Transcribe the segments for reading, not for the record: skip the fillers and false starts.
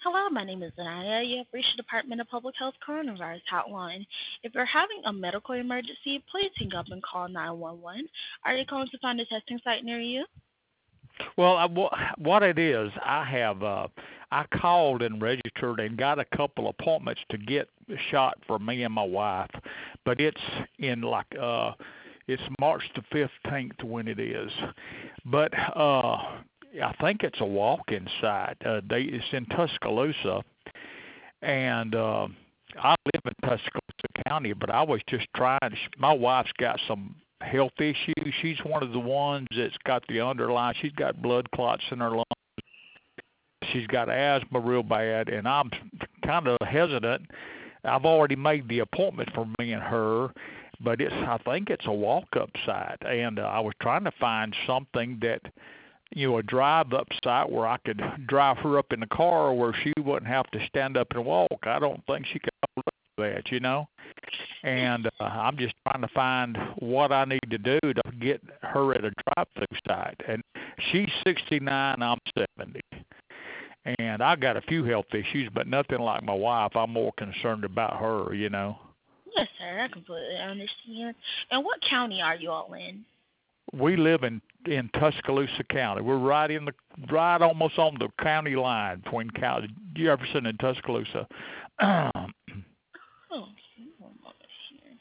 Hello, my name is Anaya. You have reached the Department of Public Health Coronavirus Hotline. If you're having a medical emergency, please hang up and call 911. Are you calling to find a testing site near you? Well, what it is, I called and registered and got a couple appointments to get a shot for me and my wife, but it's in it's March the 15th when it is. But I think it's a walk-in site. It's in Tuscaloosa, and I live in Tuscaloosa County, but I was just trying. My wife's got some health issues. She's one of the ones that's got the underlying. She's got blood clots in her lungs. She's got asthma real bad, and I'm kind of hesitant. I've already made the appointment for me and her, but I think it's a walk-up site, and I was trying to find something that a drive-up site where I could drive her up in the car where she wouldn't have to stand up and walk. I don't think she could do that. And I'm just trying to find what I need to do to get her at a drive-through site. And she's 69, I'm 70. And I got a few health issues, but nothing like my wife. I'm more concerned about her. Yes, sir. I completely understand. And what county are you all in? We live in Tuscaloosa County. We're right almost on the county line between Jefferson and Tuscaloosa. Oh, one moment here.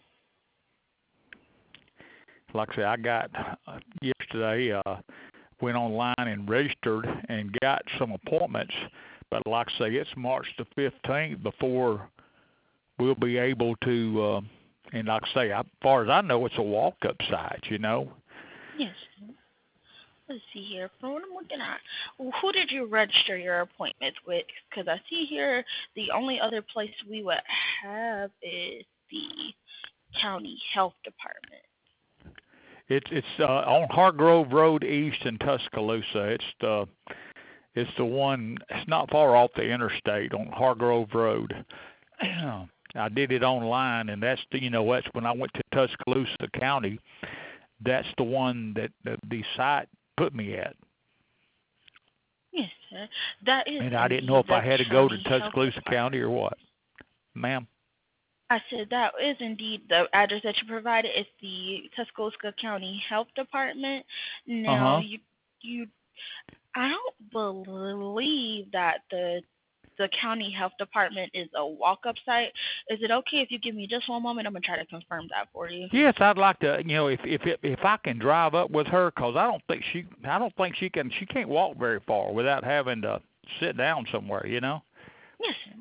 Like I said, I got yesterday. Went online and registered and got some appointments. But like I say, it's March the 15th before we'll be able to. And like I say, as far as I know, it's a walk-up site. Yes. Let's see here. From what I'm looking at, who did you register your appointments with? Because I see here the only other place we would have is the county health department. It's on Hargrove Road East in Tuscaloosa. It's the one. It's not far off the interstate on Hargrove Road. I did it online, and that's when I went to Tuscaloosa County. That's the one that the site put me at. Yes, sir. That is And I didn't know indeed if the I had to go to county health Tuscaloosa County department. or what, ma'am. I said that is indeed the address that you provided. It's the Tuscaloosa County Health Department. Uh Now, huh. you, I don't believe that the county health department is a walk-up site. Is it okay if you give me just one moment? I'm gonna try to confirm that for you. Yes, I'd like to. If I can drive up with her, cause I don't think she can't walk very far without having to sit down somewhere. Yes, sir.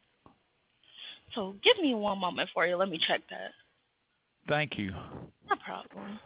So give me one moment for you. Let me check that. Thank you. No problem.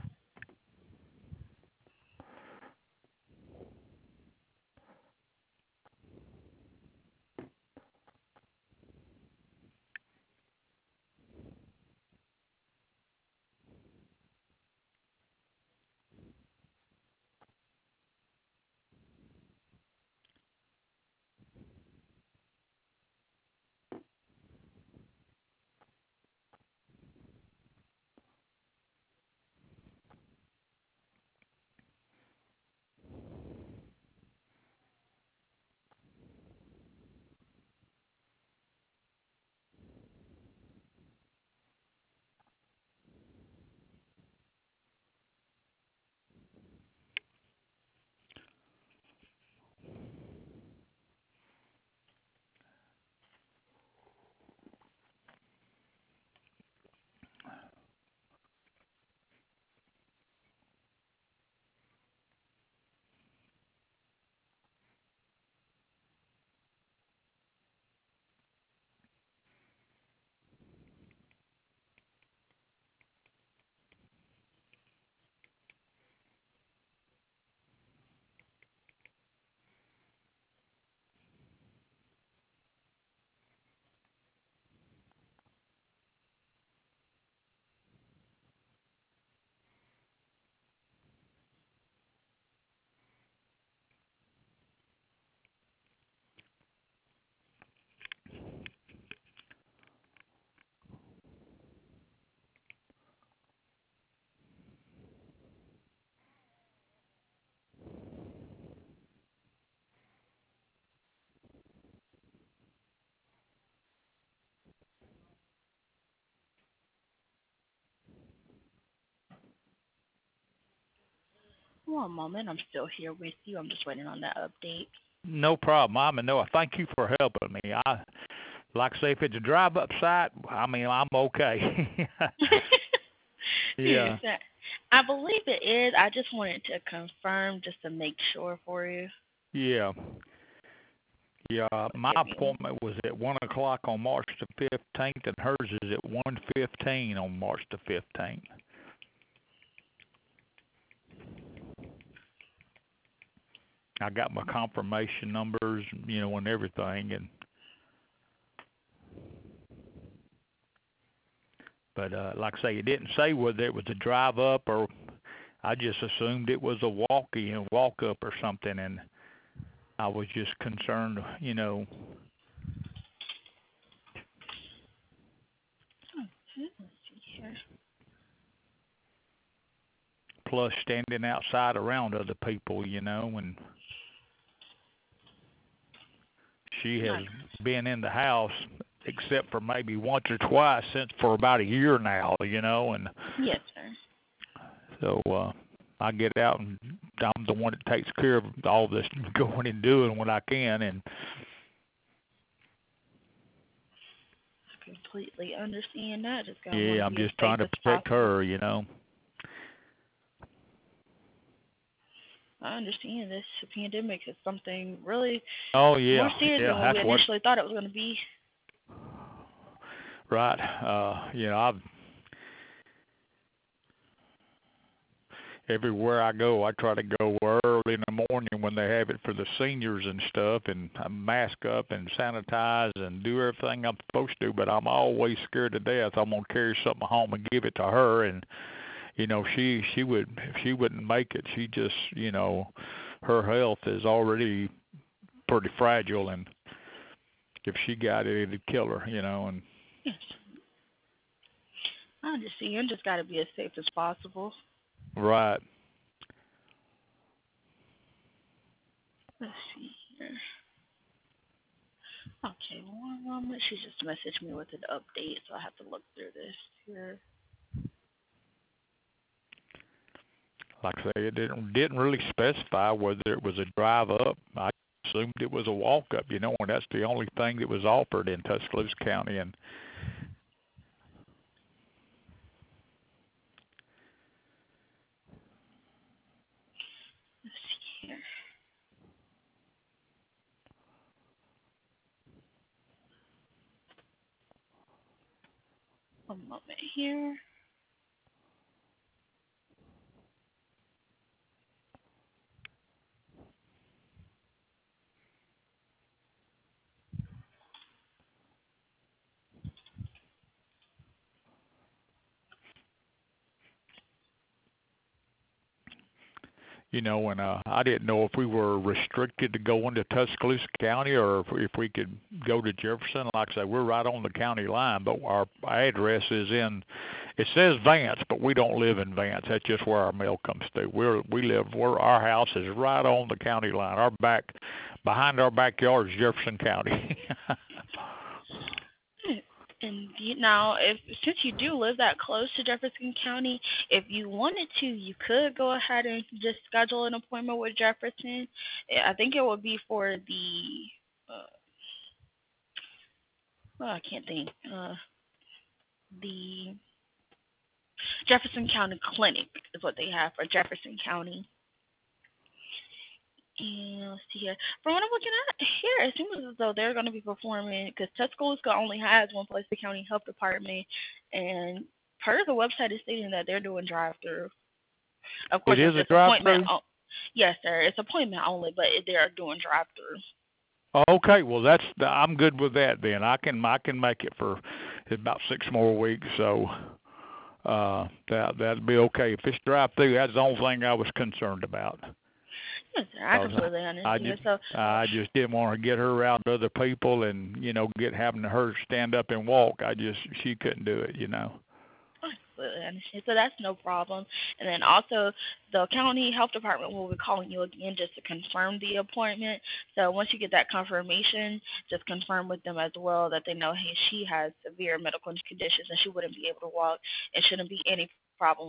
One moment. I'm still here with you. I'm just waiting on that update. No problem. I mean, no, thank you for helping me. Like I say, if it's a drive-up site, I mean, I'm okay. Yes, Yeah, I believe it is. I just wanted to confirm just to make sure for you. yeah, yeah. But My give me appointment was at 1 o'clock on March the 15th, and hers is at 1:15 on March the 15th. I got my confirmation numbers, and everything, but like I say, it didn't say whether it was a drive up or I just assumed it was a walk up or something, and I was just concerned. let's see here. Plus standing outside around other people, and she has Nice. been in the house except for maybe once or twice since for about a year now, and Yes, sir. so I get out and I'm the one that takes care of all this going and doing what I can, and I completely understand that. Just gotta want yeah, to I'm be as just safe trying to as protect possible. her. I understand this pandemic is something really Oh more yeah, serious than yeah, what we that's what initially thought it was going to be. right. I've everywhere I go, I try to go early in the morning when they have it for the seniors and stuff, and I mask up and sanitize and do everything I'm supposed to. But I'm always scared to death. I'm gonna carry something home and give it to her, and she wouldn't make it. She just her health is already pretty fragile, and if she got it, it'd kill her. And Yes, I understand. Just got to be as safe as possible. right. Let's see here. Okay, one moment. She just messaged me with an update, so I have to look through this here. Like I say, it didn't really specify whether it was a drive up. I assumed it was a walk up, and that's the only thing that was offered in Tuscaloosa County. And Let's see here. One moment here. and I didn't know if we were restricted to go into Tuscaloosa County or if we could go to Jefferson. Like I say, we're right on the county line, but our address is in. It says Vance, but we don't live in Vance. That's just where our mail comes through. Where our house is right on the county line. Behind our backyard is Jefferson County. And now, if since you do live that close to Jefferson County, if you wanted to, you could go ahead and just schedule an appointment with Jefferson. I think it would be for the well, I can't think. The Jefferson County Clinic is what they have for Jefferson County. And let's see here. From what I'm looking at here, it seems as though they're going to be performing because Tuscaloosa only has one place, the county health department, and per the website is stating that they're doing drive-through. Of course, It is it's a just appointment. drive-through. Yes, sir. It's appointment only, but they are doing drive-through. Okay, well I'm good with that then. I can make it for about 6 more weeks, so that'd be okay. If it's drive-through, that's the only thing I was concerned about. Yes, sir. I 'Cause completely I understand. just So, I just didn't want to get her around other people and get having her stand up and walk. She couldn't do it. I completely understand. So that's no problem. And then also, the county health department will be calling you again just to confirm the appointment. So once you get that confirmation, just confirm with them as well that they know, hey, she has severe medical conditions and she wouldn't be able to walk. It shouldn't be any problem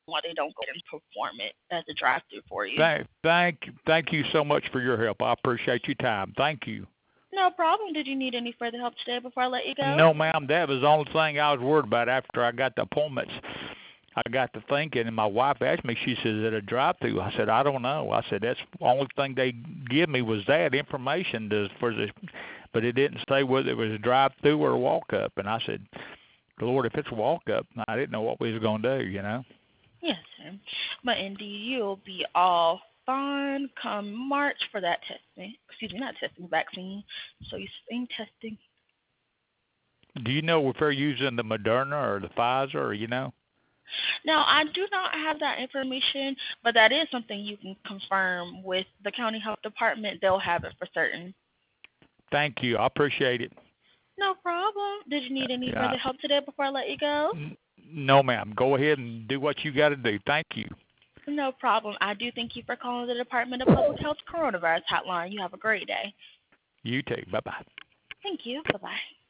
why they don't go ahead and perform it as a drive-through for you. Thank you so much for your help. I appreciate your time. Thank you. No problem. Did you need any further help today before I let you go? No, ma'am. That was the only thing I was worried about after I got the appointments. I got to thinking, and my wife asked me, she says, is it a drive-through? I said, I don't know. I said, that's the only thing they give me was that information but it didn't say whether it was a drive-through or a walk-up. And I said, Lord, if it's a walk-up, I didn't know what we was going to do, you know. Yes, sir. But indeed, you'll be all fine come March for that testing. Excuse me, not testing, vaccine. So you're saying testing. Do you know if they're using the Moderna or the Pfizer, or you know? Now, I do not have that information, but that is something you can confirm with the county health department. They'll have it for certain. Thank you. I appreciate it. No problem. Did you need any Yeah. further help today before I let you go? No, ma'am. Go ahead and do what you got to do. Thank you. No problem. I do thank you for calling the Department of Public Health Coronavirus Hotline. You have a great day. You too. Bye-bye. Thank you. Bye-bye.